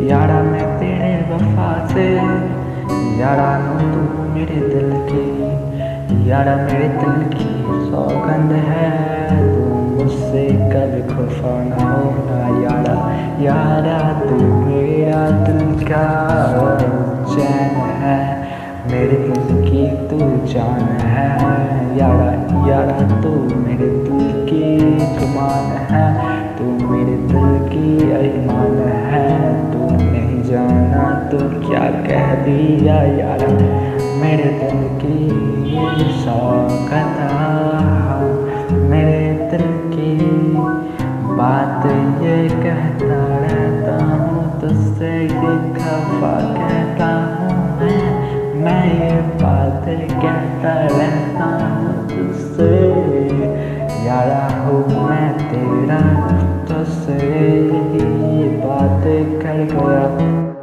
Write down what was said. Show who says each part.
Speaker 1: यारा मैं तेरे वफा से, यारा तू मेरे दिल की, यारा मेरे दिल की सौगंध है, तू मुझसे कभी खफा न होना यारा। यारा तू मेरा दिल का चैन है, मेरे दिल की तू जान है यारा। यारा तू मेरे दिल की कमान है, तू मेरे दिल की अरमान है। तू नहीं जाना तो क्या कह दिया यारा, मेरे दिल की ये सौगंध, मेरे दिल की बात ये कहता रहता हूँ, तुझसे ये खफा कहता हूँ मैं ये बात कहता रहता हूँ तुझसे। यारा हूँ मैं तेरा, तुझसे ये बात कर गया।